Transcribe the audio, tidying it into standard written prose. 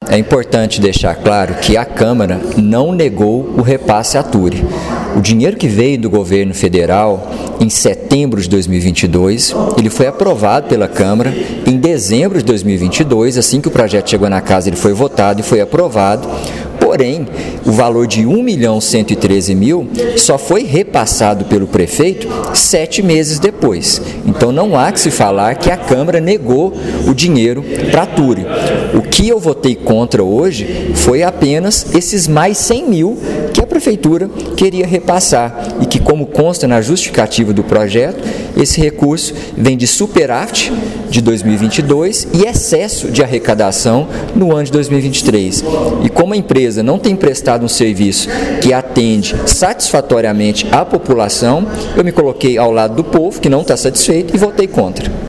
é importante deixar claro que a Câmara não negou o repasse à Turi. O dinheiro que veio do governo federal em setembro de 2022, ele foi aprovado pela Câmara em dezembro de 2022, assim que o projeto chegou na casa, ele foi votado e foi aprovado. Porém, o valor de R$ 1.113.000 só foi repassado pelo prefeito 7 meses depois. Então, não há que se falar que a Câmara negou o dinheiro para a Turi. O que eu votei contra hoje foi apenas esses mais 100 mil que a Prefeitura queria repassar e que, como consta na justificativa do projeto, esse recurso vem de superávit de 2022 e excesso de arrecadação no ano de 2023. E como a empresa não tem prestado um serviço que atende satisfatoriamente a população, eu me coloquei ao lado do povo que não está satisfeito e votei contra.